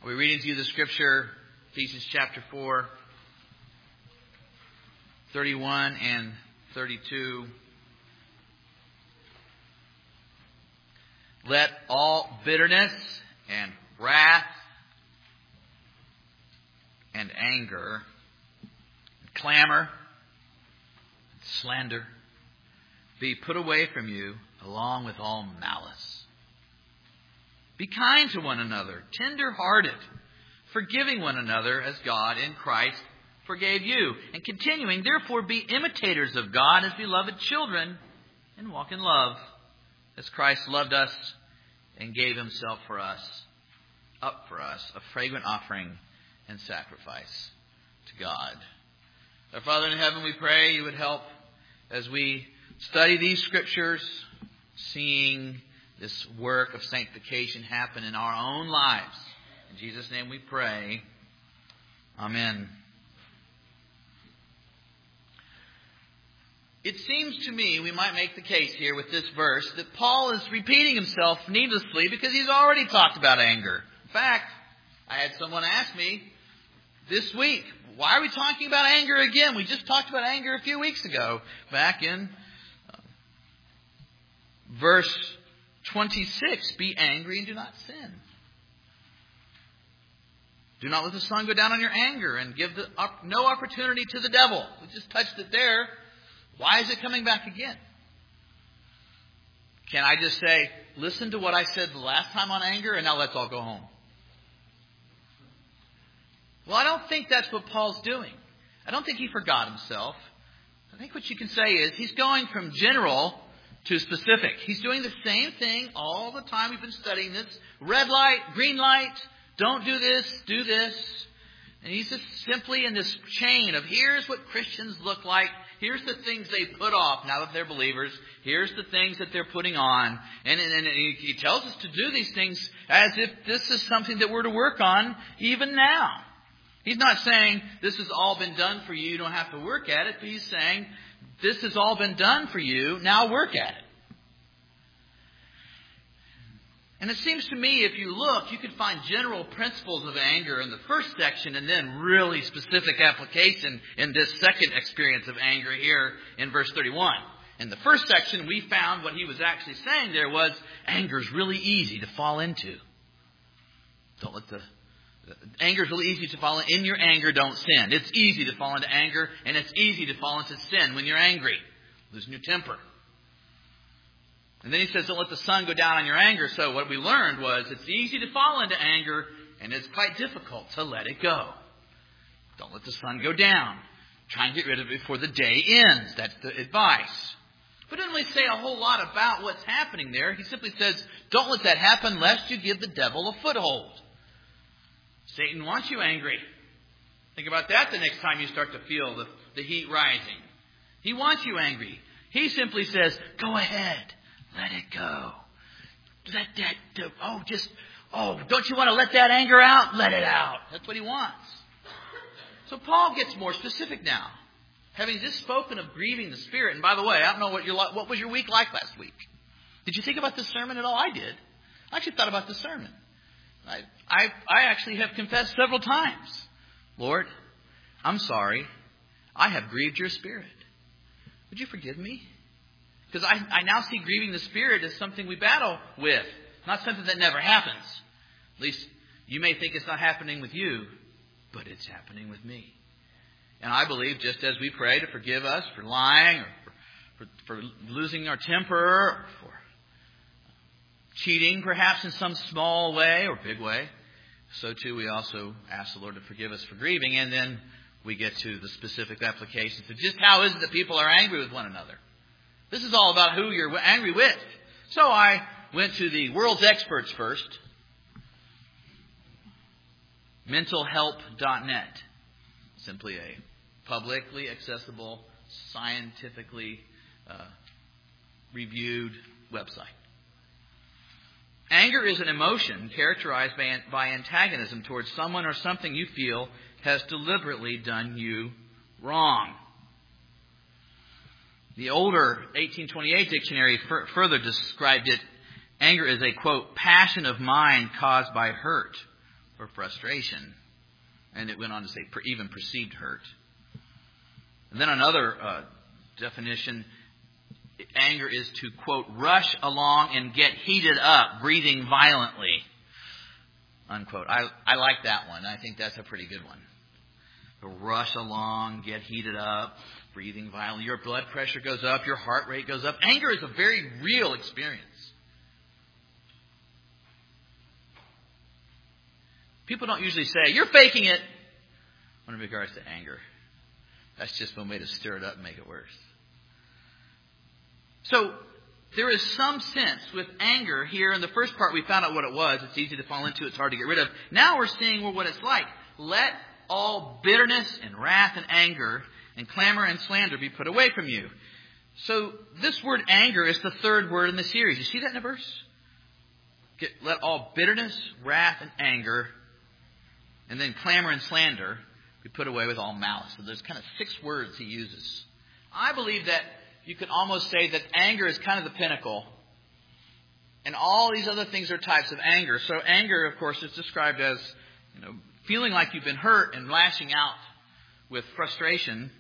We're reading to you the scripture, Ephesians chapter 4, 31 and 32. Let all bitterness and wrath and anger, and clamor, and slander be put away from you, along with all malice. Be kind to one another, tender-hearted, forgiving one another as God in Christ forgave you. And continuing, therefore be imitators of God as beloved children, and walk in love, as Christ loved us and gave himself for us, up for us, a fragrant offering and sacrifice to God. Our Father in heaven, we pray you would help as we study these scriptures, seeing this work of sanctification happen in our own lives. In Jesus' name we pray. Amen. It seems to me we might make the case here with this verse that Paul is repeating himself needlessly because he's already talked about anger. In fact, I had someone ask me this week, why are we talking about anger again? We just talked about anger a few weeks ago, back in verse 26, be angry and do not sin. Do not let the sun go down on your anger and give no opportunity to the devil. We just touched it there. Why is it coming back again? Can I just say, listen to what I said the last time on anger and now let's all go home? Well, I don't think that's what Paul's doing. I don't think he forgot himself. I think what you can say is he's going from general to specific. He's doing the same thing all the time. We've been studying this. Red light, green light, don't do this, do this. And he's just simply in this chain of here's what Christians look like. Here's the things they put off now that they're believers. Here's the things that they're putting on. And he tells us to do these things as if this is something that we're to work on even now. He's not saying this has all been done for you. You don't have to work at it. But he's saying this has all been done for you. Now work at it. And it seems to me, if you look, you can find general principles of anger in the first section and then really specific application in this second experience of anger here in verse 31. In the first section, we found what he was actually saying there was anger is really easy to fall into. Anger is really easy to fall in your anger, don't sin. It's easy to fall into anger, and it's easy to fall into sin when you're angry, losing your temper. And then he says, don't let the sun go down on your anger. So what we learned was it's easy to fall into anger, and it's quite difficult to let it go. Don't let the sun go down. Try and get rid of it before the day ends. That's the advice. But it doesn't really say a whole lot about what's happening there. He simply says, don't let that happen lest you give the devil a foothold. Satan wants you angry. Think about that the next time you start to feel the heat rising. He wants you angry. He simply says, go ahead. Let it go. Let that, don't you want to let that anger out? Let it out. That's what he wants. So Paul gets more specific now. Having just spoken of grieving the Spirit, and by the way, I don't know what was your week like last week. Did you think about this sermon at all? I did. I actually thought about the sermon. I actually have confessed several times, Lord, I'm sorry. I have grieved your Spirit. Would you forgive me? Because I now see grieving the Spirit as something we battle with, not something that never happens. At least you may think it's not happening with you, but it's happening with me. And I believe just as we pray to forgive us for lying or for losing our temper or for cheating perhaps in some small way or big way, so too we also ask the Lord to forgive us for grieving. And then we get to the specific applications of just how is it that people are angry with one another. This is all about who you're angry with. So I went to the world's experts first. Mentalhelp.net. Simply a publicly accessible, scientifically reviewed website. Anger is an emotion characterized by antagonism towards someone or something you feel has deliberately done you wrong. The older 1828 dictionary further described it. Anger is a, quote, passion of mind caused by hurt or frustration. And it went on to say even perceived hurt. And then another definition, anger is to, quote, rush along and get heated up, breathing violently, unquote. I like that one. I think that's a pretty good one. To rush along, get heated up, breathing violently. Your blood pressure goes up, your heart rate goes up. Anger is a very real experience. People don't usually say, you're faking it, when in regards to anger. That's just one way to stir it up and make it worse. So, there is some sense with anger here. In the first part, we found out what it was. It's easy to fall into. It's hard to get rid of. Now we're seeing what it's like. Let all bitterness and wrath and anger and clamor and slander be put away from you. So, this word anger is the third word in the series. You see that in the verse? Let all bitterness, wrath, and anger, and then clamor and slander be put away with all malice. So there's kind of 6 words he uses. I believe that you could almost say that anger is kind of the pinnacle. And all these other things are types of anger. So anger, of course, is described as, feeling like you've been hurt and lashing out with frustration.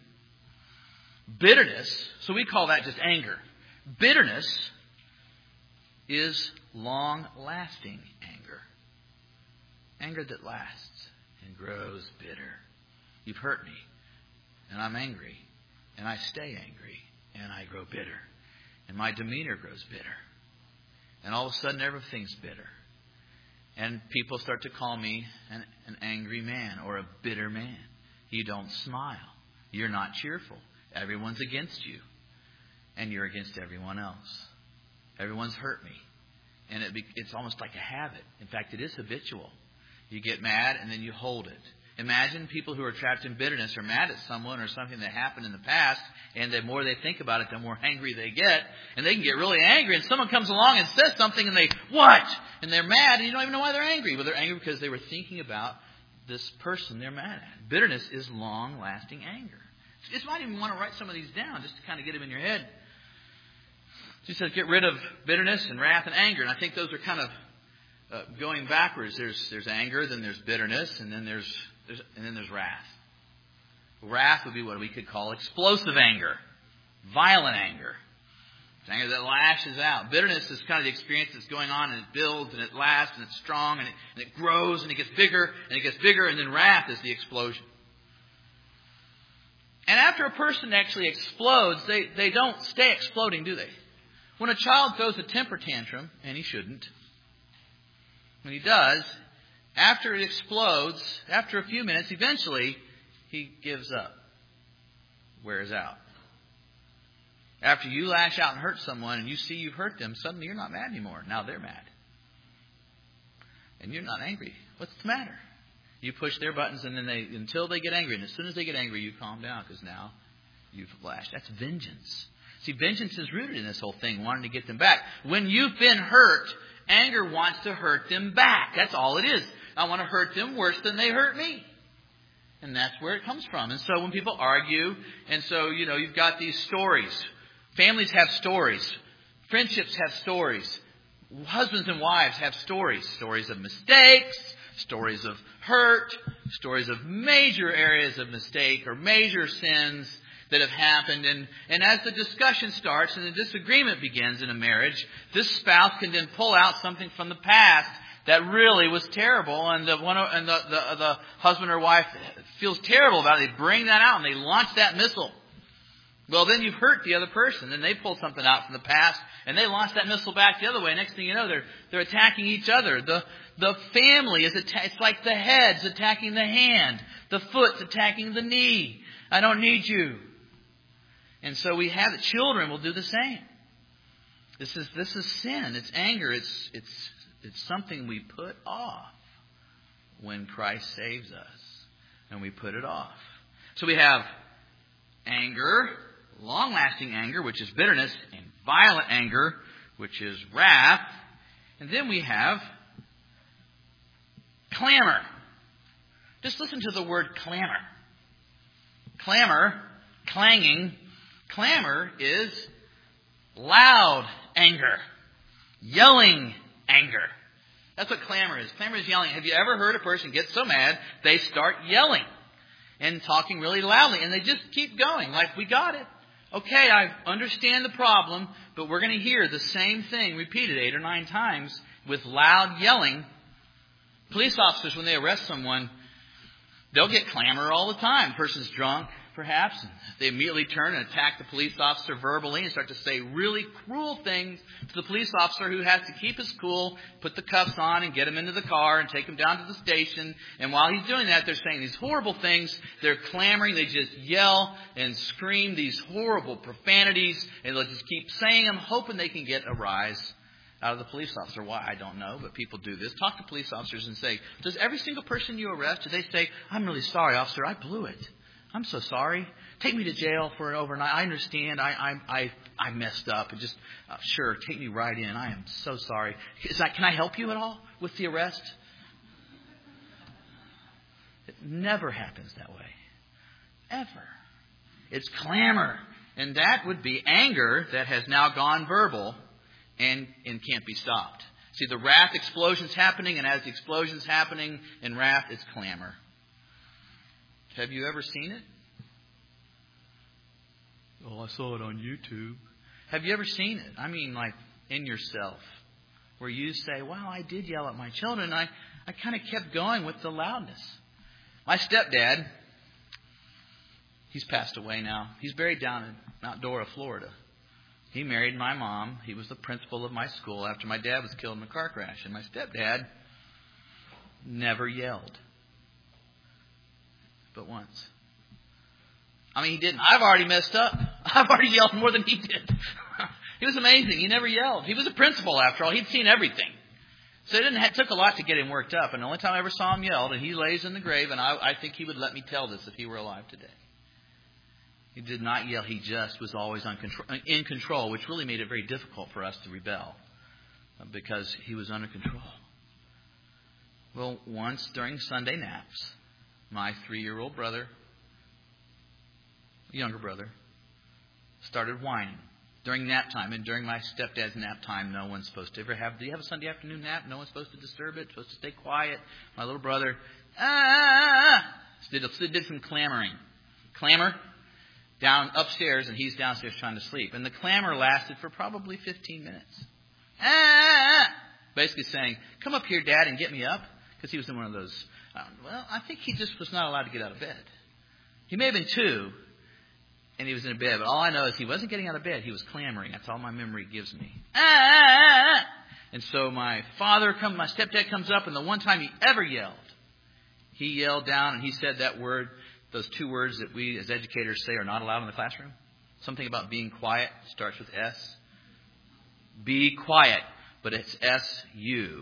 Bitterness, so we call that just anger. Bitterness is long-lasting anger. Anger that lasts and grows bitter. You've hurt me, and I'm angry, and I stay angry, and I grow bitter, and my demeanor grows bitter, and all of a sudden everything's bitter, and people start to call me an angry man or a bitter man. You don't smile. You're not cheerful. Everyone's against you, and you're against everyone else. Everyone's hurt me, and it's almost like a habit. In fact, it is habitual. You get mad, and then you hold it. Imagine people who are trapped in bitterness are mad at someone or something that happened in the past, and the more they think about it, the more angry they get. And they can get really angry, and someone comes along and says something, and they, what? And they're mad, and you don't even know why they're angry. Well, they're angry because they were thinking about this person they're mad at. Bitterness is long-lasting anger. So you just might even want to write some of these down just to kind of get them in your head. So he says, get rid of bitterness and wrath and anger. And I think those are kind of going backwards. There's anger, then there's bitterness, and then there's wrath. Wrath would be what we could call explosive anger, violent anger. It's anger that lashes out. Bitterness is kind of the experience that's going on, and it builds, and it lasts, and it's strong, and it grows, and it gets bigger, and it gets bigger, and then wrath is the explosion. And after a person actually explodes, they don't stay exploding, do they? When a child throws a temper tantrum, and he shouldn't, when he does, after it explodes, after a few minutes, eventually he gives up, wears out. After you lash out and hurt someone and you see you've hurt them, suddenly you're not mad anymore. Now they're mad. And you're not angry. What's the matter? You push their buttons and then until they get angry. And as soon as they get angry, you calm down because now you've lashed. That's vengeance. See, vengeance is rooted in this whole thing, wanting to get them back. When you've been hurt, anger wants to hurt them back. That's all it is. I want to hurt them worse than they hurt me. And that's where it comes from. And so when people argue, and so, you've got these stories. Families have stories. Friendships have stories. Husbands and wives have stories. Stories of mistakes, stories of hurt, stories of major areas of mistake or major sins that have happened. And as the discussion starts and the disagreement begins in a marriage, this spouse can then pull out something from the past that really was terrible, and the husband or wife feels terrible about it. They bring that out and they launch that missile. Well, then you've hurt the other person, and they pull something out from the past, and they launch that missile back the other way. Next thing you know, they're attacking each other. The family is it's like the head's attacking the hand, the foot's attacking the knee. I don't need you. And so we have it. Children will do the same. This is sin. It's anger. It's something we put off when Christ saves us, and we put it off. So we have anger, long-lasting anger, which is bitterness, and violent anger, which is wrath. And then we have clamor. Just listen to the word clamor. Clamor, clanging. Clamor is loud anger, yelling anger. That's what clamor is. Clamor is yelling. Have you ever heard a person get so mad they start yelling and talking really loudly, and they just keep going like, we got it. Okay, I understand the problem, but we're going to hear the same thing repeated 8 or 9 times with loud yelling. Police officers, when they arrest someone, they'll get clamor all the time. The person's drunk, perhaps, and they immediately turn and attack the police officer verbally and start to say really cruel things to the police officer, who has to keep his cool, put the cuffs on and get him into the car and take him down to the station. And while he's doing that, they're saying these horrible things. They're clamoring. They just yell and scream these horrible profanities, and they'll just keep saying them, hoping they can get a rise out of the police officer. Why? I don't know, but people do this. Talk to police officers and say, does every single person you arrest, do they say, I'm really sorry, officer, I blew it. I'm so sorry. Take me to jail for an overnight. I understand. I messed up. And just, sure, take me right in. I am so sorry. Can I help you at all with the arrest? It never happens that way. Ever. It's clamor. And that would be anger that has now gone verbal and can't be stopped. See, the wrath explosion's happening, and as the explosion's happening in wrath, it's clamor. Have you ever seen it? Oh, I saw it on YouTube. Have you ever seen it? I mean, like in yourself, where you say, wow, I did yell at my children. I kind of kept going with the loudness. My stepdad, he's passed away now. He's buried down in Mount Dora, Florida. He married my mom. He was the principal of my school after my dad was killed in a car crash. And my stepdad never yelled. But once. I mean, he didn't. I've already messed up. I've already yelled more than he did. He was amazing. He never yelled. He was a principal after all. He'd seen everything. So it took a lot to get him worked up. And the only time I ever saw him yell, and he lays in the grave, and I think he would let me tell this if he were alive today. He did not yell. He just was always in control, which really made it very difficult for us to rebel because he was under control. Well, once during Sunday naps, my 3-year-old brother, younger brother, started whining during nap time. And during my stepdad's nap time, no one's supposed to ever have. Do you have a Sunday afternoon nap? No one's supposed to disturb it. Supposed to stay quiet. My little brother did some clamoring. Clamor down upstairs, and he's downstairs trying to sleep. And the clamor lasted for probably 15 minutes. Basically saying, come up here, Dad, and get me up. Because he was in one of those. I think he just was not allowed to get out of bed. He may have been 2, and he was in bed. But all I know is he wasn't getting out of bed. He was clamoring. That's all my memory gives me. And so my stepdad comes up, and the one time he ever yelled, he yelled down, and he said that word, those 2 words that we as educators say are not allowed in the classroom. Something about being quiet starts with S. Be quiet, but it's S-U.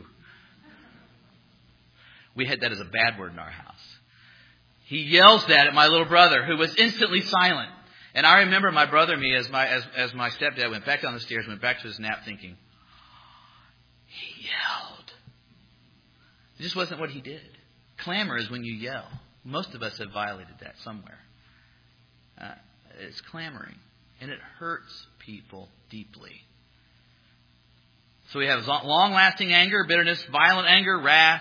We had that as a bad word in our house. He yells that at my little brother, who was instantly silent. And I remember my brother and me, as my stepdad went back down the stairs, went back to his nap, thinking, he yelled. It just wasn't what he did. Clamor is when you yell. Most of us have violated that somewhere. It's clamoring, and it hurts people deeply. So we have long-lasting anger, bitterness, violent anger, wrath,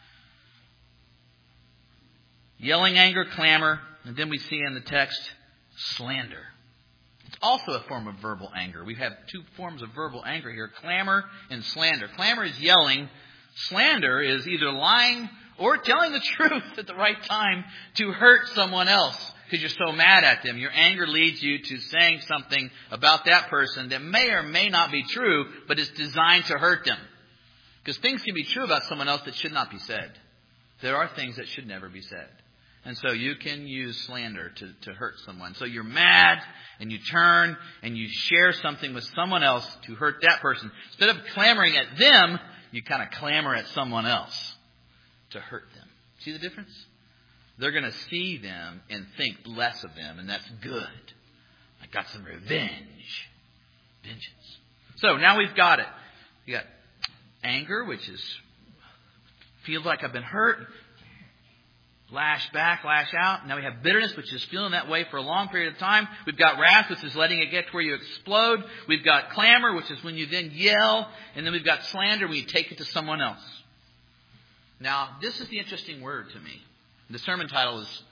yelling anger, clamor, and then we see in the text, slander. It's also a form of verbal anger. We have 2 forms of verbal anger here, clamor and slander. Clamor is yelling. Slander is either lying or telling the truth at the right time to hurt someone else because you're so mad at them. Your anger leads you to saying something about that person that may or may not be true, but is designed to hurt them. Because things can be true about someone else that should not be said. There are things that should never be said. And so you can use slander to hurt someone. So you're mad and you turn and you share something with someone else to hurt that person. Instead of clamoring at them, you kind of clamor at someone else to hurt them. See the difference? They're going to see them and think less of them, and that's good. I got some revenge. Vengeance. So now we've got it. We got anger, which feels like I've been hurt. Lash back, lash out. Now we have bitterness, which is feeling that way for a long period of time. We've got wrath, which is letting it get to where you explode. We've got clamor, which is when you then yell. And then we've got slander, when you take it to someone else. Now, this is the interesting word to me. The sermon title is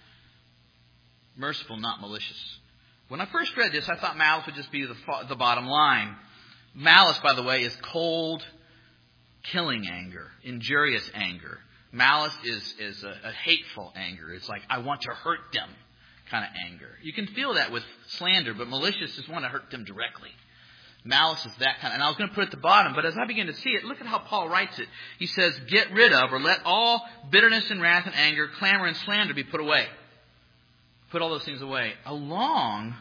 Merciful, Not Malicious. When I first read this, I thought malice would just be the bottom line. Malice, by the way, is cold, killing anger, injurious anger. Malice is a hateful anger. It's like, I want to hurt them kind of anger. You can feel that with slander, but malicious is want to hurt them directly. Malice is that kind of, and I was going to put it at the bottom, but as I begin to see it, look at how Paul writes it. He says, get rid of, or let all bitterness and wrath and anger, clamor and slander be put away. Put all those things away, along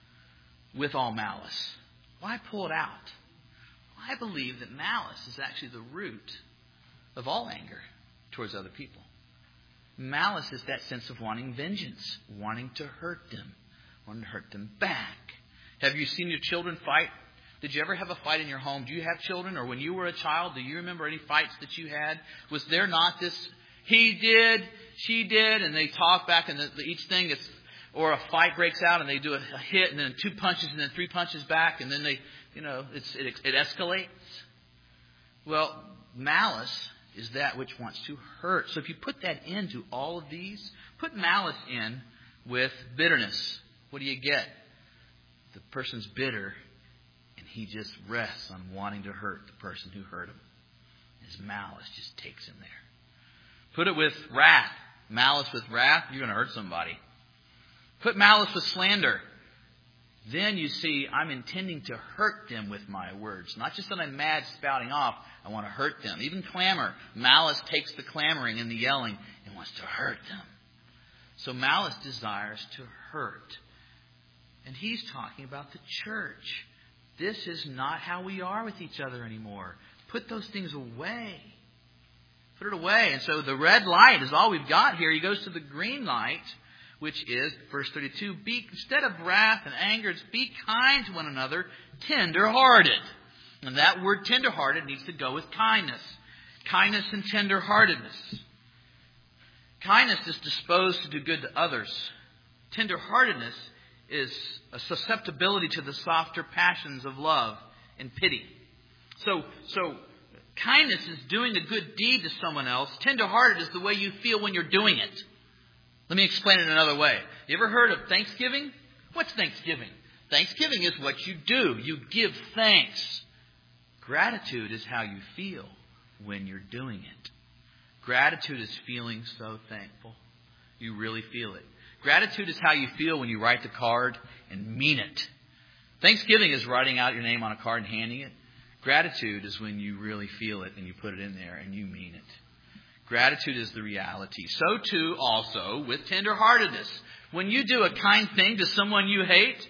with all malice. Why pull it out? I believe that malice is actually the root of all anger towards other people. Malice is that sense of wanting vengeance, wanting to hurt them, wanting to hurt them back. Have you seen your children fight? Did you ever have a fight in your home? Do you have children? Or when you were a child, do you remember any fights that you had? Was there not this, he did, she did, and they talk back, and each thing is, or a fight breaks out and they do a hit and then 2 punches and then 3 punches back, and then they, it escalates. Well, malice is that which wants to hurt. So if you put that into all of these, put malice in with bitterness. What do you get? The person's bitter, and he just rests on wanting to hurt the person who hurt him. His malice just takes him there. Put it with wrath. Malice with wrath, you're going to hurt somebody. Put malice with slander. Then you see, I'm intending to hurt them with my words. Not just that I'm mad spouting off, I want to hurt them. Even clamor. Malice takes the clamoring and the yelling and wants to hurt them. So malice desires to hurt. And he's talking about the church. This is not how we are with each other anymore. Put those things away. Put it away. And so the red light is all we've got here. He goes to the green light, which is, verse 32, instead of wrath and anger, be kind to one another, tender-hearted. And that word tender-hearted needs to go with kindness. Kindness and tender-heartedness. Kindness is disposed to do good to others. Tender-heartedness is a susceptibility to the softer passions of love and pity. So kindness is doing a good deed to someone else. Tender-hearted is the way you feel when you're doing it. Let me explain it another way. You ever heard of Thanksgiving? What's Thanksgiving? Thanksgiving is what you do. You give thanks. Gratitude is how you feel when you're doing it. Gratitude is feeling so thankful. You really feel it. Gratitude is how you feel when you write the card and mean it. Thanksgiving is writing out your name on a card and handing it. Gratitude is when you really feel it and you put it in there and you mean it. Gratitude is the reality. So too also with tenderheartedness. When you do a kind thing to someone you hate,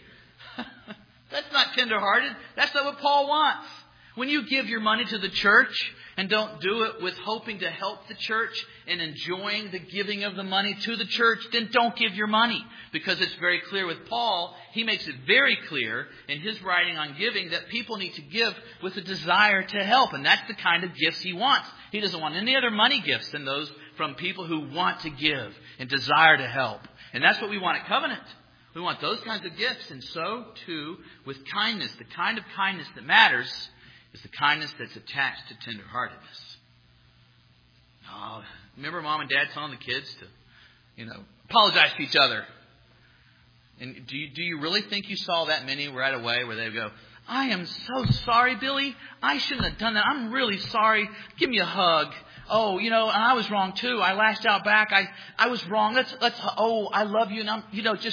that's not tenderhearted. That's not what Paul wants. When you give your money to the church and don't do it with hoping to help the church and enjoying the giving of the money to the church, then don't give your money. Because it's very clear with Paul, he makes it very clear in his writing on giving that people need to give with a desire to help. And that's the kind of gifts he wants. He doesn't want any other money gifts than those from people who want to give and desire to help. And that's what we want at Covenant. We want those kinds of gifts. And so too with kindness. The kind of kindness that matters is the kindness that's attached to tenderheartedness. Oh, remember Mom and Dad telling the kids to, apologize to each other. And do you really think you saw that many right away where they go, I am so sorry, Billy. I shouldn't have done that. I'm really sorry. Give me a hug. Oh, and I was wrong too. I lashed out back. I was wrong. I love you. And I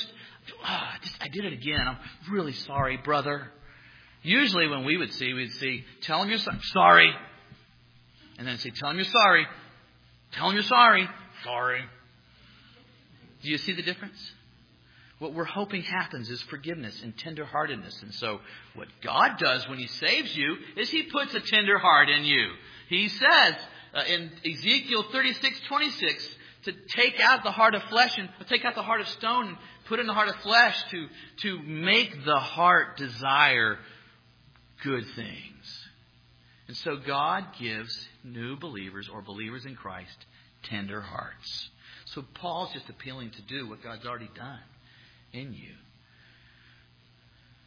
did it again. I'm really sorry, brother. Usually when we'd see, tell him you're sorry. And then say, tell him you're sorry. Tell him you're sorry. Sorry. Do you see the difference? What we're hoping happens is forgiveness and tenderheartedness. And so what God does when He saves you is He puts a tender heart in you. He says in Ezekiel 36:26 to take out the heart of flesh and take out the heart of stone and put in the heart of flesh to make the heart desire good things. And so God gives new believers or believers in Christ tender hearts. So Paul's just appealing to do what God's already done in you.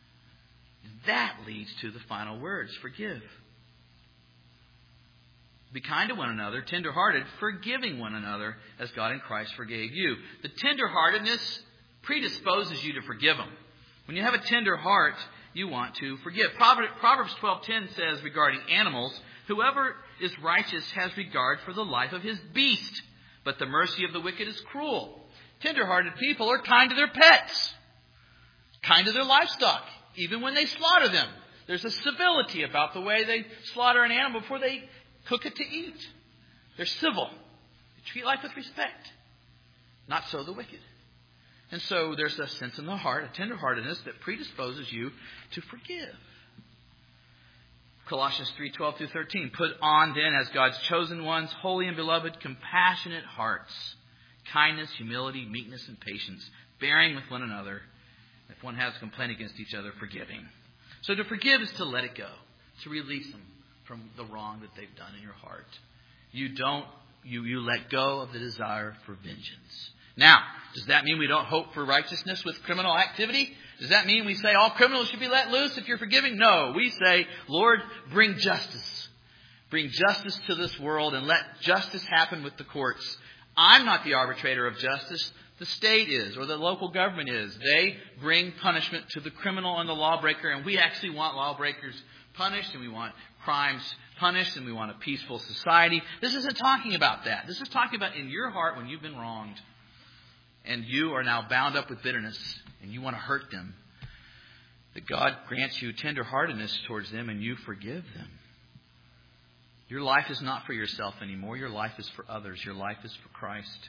That leads to the final words, forgive. Be kind to one another, tender-hearted, forgiving one another, as God in Christ forgave you. The tender-heartedness predisposes you to forgive them. When you have a tender heart, you want to forgive. Proverbs 12:10 says regarding animals, whoever is righteous has regard for the life of his beast, but the mercy of the wicked is cruel. Tender-hearted people are kind to their pets, kind to their livestock, even when they slaughter them. There's a civility about the way they slaughter an animal before they cook it to eat. They're civil. They treat life with respect. Not so the wicked. And so there's a sense in the heart, a tenderheartedness that predisposes you to forgive. Colossians 3:12 through 13. Put on then as God's chosen ones, holy and beloved, compassionate hearts, kindness, humility, meekness, and patience, bearing with one another. If one has a complaint against each other, forgiving. So to forgive is to let it go, to release them from the wrong that they've done in your heart. You let go of the desire for vengeance. Now, does that mean we don't hope for righteousness with criminal activity? Does that mean we say all criminals should be let loose if you're forgiving? No, we say, Lord, bring justice. Bring justice to this world and let justice happen with the courts. I'm not the arbitrator of justice. The state is, or the local government is. They bring punishment to the criminal and the lawbreaker, and we actually want lawbreakers punished, and we want crimes punished, and we want a peaceful society. This isn't talking about that. This is talking about in your heart when you've been wronged, and you are now bound up with bitterness, and you want to hurt them, that God grants you tenderheartedness towards them, and you forgive them. Your life is not for yourself anymore. Your life is for others. Your life is for Christ.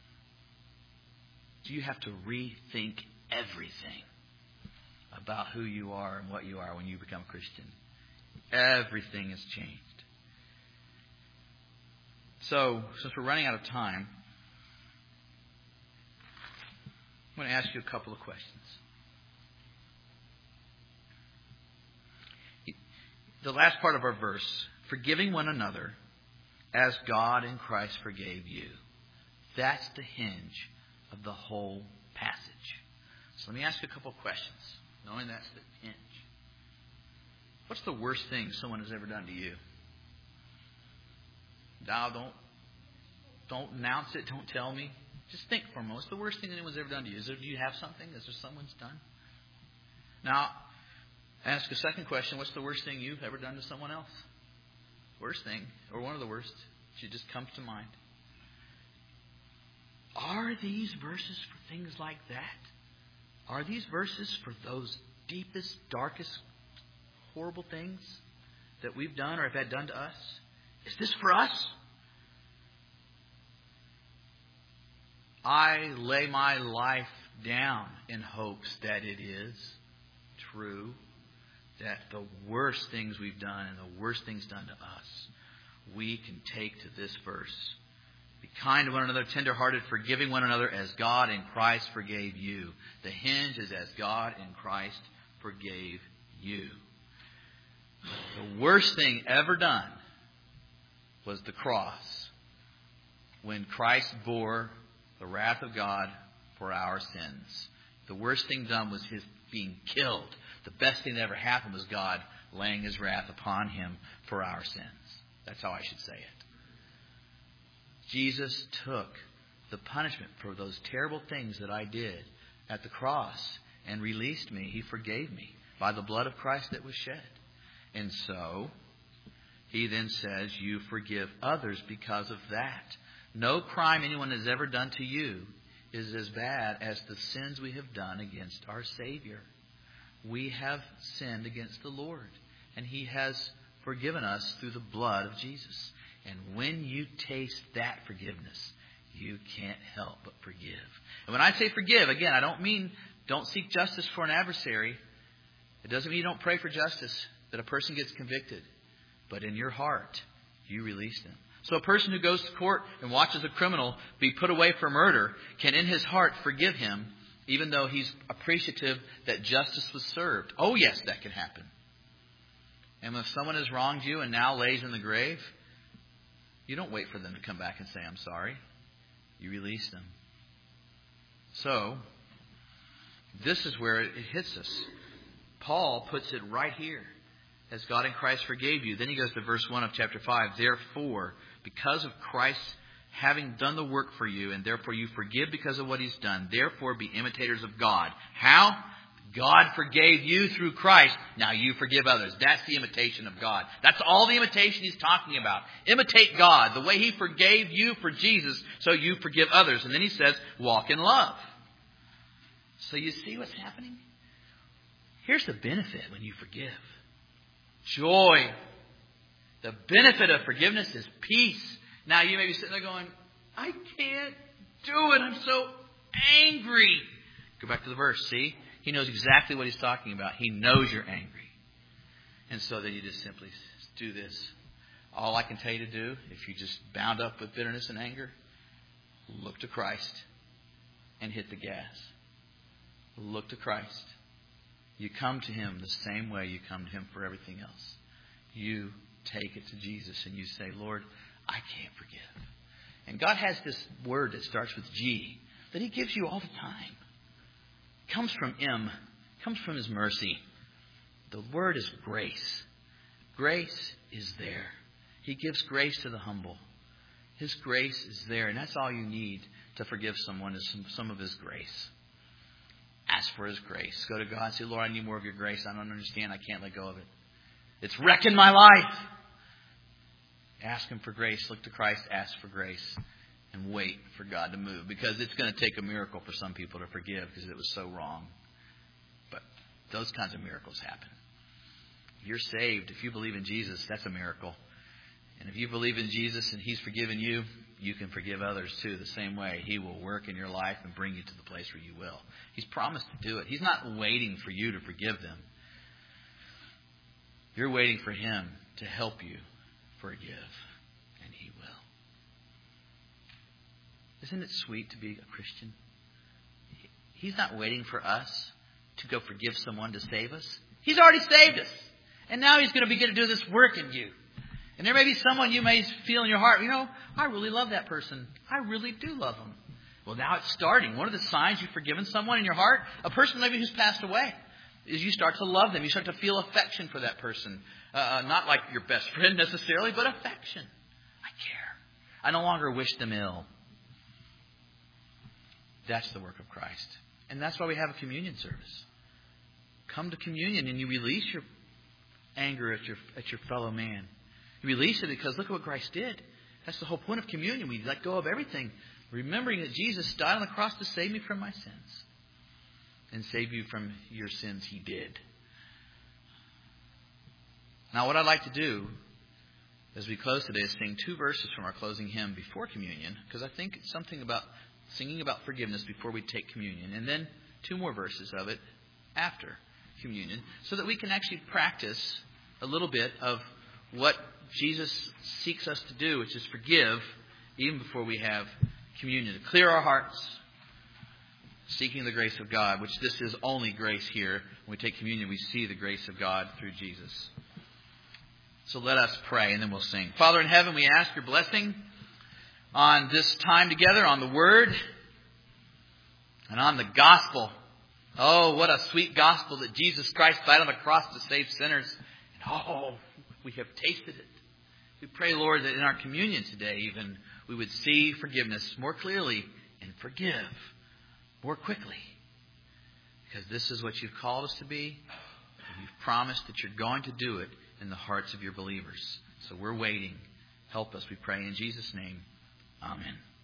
You have to rethink everything about who you are and what you are when you become a Christian. Everything has changed. So, since we're running out of time, I'm going to ask you a couple of questions. The last part of our verse, forgiving one another as God in Christ forgave you. That's the hinge of the whole passage. So let me ask you a couple of questions, knowing that's the hinge. What's the worst thing someone has ever done to you? Now, don't announce it. Don't tell me. Just think for a moment. What's the worst thing anyone's ever done to you? Do you have something? Is there someone's done? Now, ask a second question. What's the worst thing you've ever done to someone else? Worst thing, or one of the worst, that just comes to mind. Are these verses for things like that? Are these verses for those deepest, darkest, horrible things that we've done or have had done to us? Is this for us? I lay my life down in hopes that it is true, that the worst things we've done and the worst things done to us, we can take to this verse. Be kind to one another, tenderhearted, forgiving one another as God in Christ forgave you. The hinge is as God in Christ forgave you. The worst thing ever done was the cross, when Christ bore the wrath of God for our sins. The worst thing done was His being killed. The best thing that ever happened was God laying His wrath upon Him for our sins. That's how I should say it. Jesus took the punishment for those terrible things that I did at the cross and released me. He forgave me by the blood of Christ that was shed. And so, He then says, you forgive others because of that. No crime anyone has ever done to you is as bad as the sins we have done against our Savior. We have sinned against the Lord, and He has forgiven us through the blood of Jesus. And when you taste that forgiveness, you can't help but forgive. And when I say forgive, again, I don't mean don't seek justice for an adversary. It doesn't mean you don't pray for justice, that a person gets convicted. But in your heart, you release them. So a person who goes to court and watches a criminal be put away for murder can in his heart forgive him, even though he's appreciative that justice was served. Oh yes, that can happen. And if someone has wronged you and now lays in the grave, you don't wait for them to come back and say, I'm sorry. You release them. So, this is where it hits us. Paul puts it right here. as God in Christ forgave you. Then he goes to verse 1 of chapter 5. Therefore, because of Christ having done the work for you, and therefore you forgive because of what He's done, therefore be imitators of God. How? God forgave you through Christ. Now you forgive others. That's the imitation of God. That's all the imitation he's talking about. Imitate God. The way He forgave you for Jesus, so you forgive others. And then he says, walk in love. So you see what's happening? Here's the benefit when you forgive. Joy. The benefit of forgiveness is peace. Now you may be sitting there going, I can't do it. I'm so angry. Go back to the verse. See? He knows exactly what he's talking about. He knows you're angry. And so then you just simply do this. All I can tell you to do, if you just bound up with bitterness and anger, look to Christ and hit the gas. Look to Christ. You come to Him the same way you come to Him for everything else. You take it to Jesus and you say, Lord, I can't forgive. And God has this word that starts with G that He gives you all the time. It comes from Him. It comes from His mercy. The word is grace. Grace is there. He gives grace to the humble. His grace is there. And that's all you need to forgive someone is some of His grace. Ask for His grace. Go to God and say, Lord, I need more of your grace. I don't understand. I can't let go of it. It's wrecking my life. Ask Him for grace. Look to Christ. Ask for grace. And wait for God to move. Because it's going to take a miracle for some people to forgive because it was so wrong. But those kinds of miracles happen. If you're saved, if you believe in Jesus, that's a miracle. And if you believe in Jesus and He's forgiven you, you can forgive others too the same way. He will work in your life and bring you to the place where you will. He's promised to do it. He's not waiting for you to forgive them. You're waiting for Him to help you forgive. And He will. Isn't it sweet to be a Christian? He's not waiting for us to go forgive someone to save us. He's already saved us. And now He's going to begin to do this work in you. And there may be someone you may feel in your heart, I really love that person. I really do love them. Well, now it's starting. One of the signs you've forgiven someone in your heart, a person maybe who's passed away, is you start to love them. You start to feel affection for that person. Not like your best friend necessarily, but affection. I care. I no longer wish them ill. That's the work of Christ. And that's why we have a communion service. Come to communion and you release your anger at your fellow man. You release it because look at what Christ did. That's the whole point of communion. We let go of everything, remembering that Jesus died on the cross to save me from my sins. And save you from your sins. He did. Now what I'd like to do as we close today is sing 2 verses from our closing hymn before communion. Because I think it's something about singing about forgiveness before we take communion. And then 2 more verses of it after communion. So that we can actually practice a little bit of what Jesus seeks us to do, which is forgive even before we have communion. To clear our hearts, seeking the grace of God, which this is only grace here. When we take communion, we see the grace of God through Jesus. So let us pray and then we'll sing. Father in heaven, we ask your blessing on this time together, on the Word, and on the gospel. Oh, what a sweet gospel that Jesus Christ died on the cross to save sinners. And we have tasted it. We pray, Lord, that in our communion today even, we would see forgiveness more clearly and forgive more quickly. Because this is what you've called us to be. And you've promised that you're going to do it in the hearts of your believers. So we're waiting. Help us, we pray in Jesus' name. Amen.